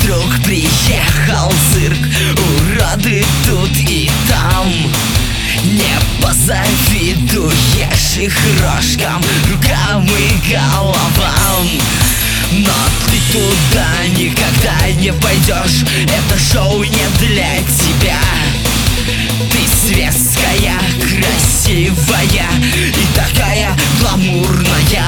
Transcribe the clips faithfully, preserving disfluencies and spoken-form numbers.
вдруг приехал цирк, уроды тут и там. Не позавидуешь их рожкам, рукам и головам. Но ты туда никогда не пойдешь, это шоу не для тебя. Ты светская, красивая и такая гламурная.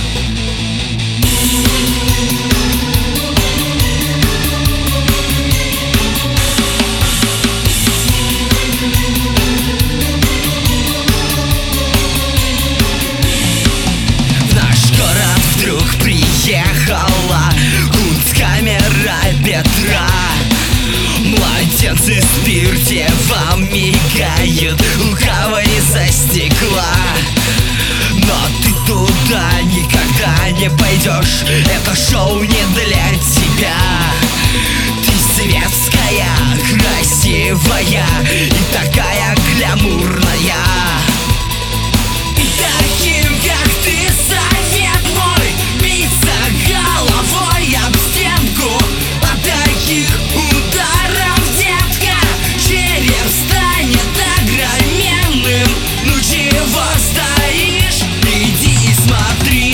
Приехала кунсткамера Петра. Младенцы в спирте вам мигают лукаво из-за стекла. Но ты туда никогда не пойдешь, это шоу не для тебя. Ты светская, красивая и такая гламурная. И таким, как ты, совет мой: биться головой об стенку. От таких ударов, детка, череп станет огроменным. Ну чего стоишь? Иди и смотри.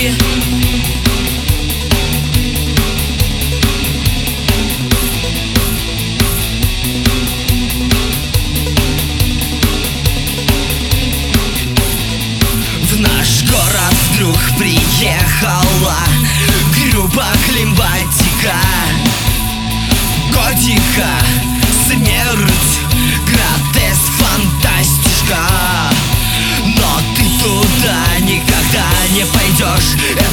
В наш город вдруг приехала группа Климатика. Готика, смерть, гротеск, фантастика. Но ты туда никогда не пойдешь,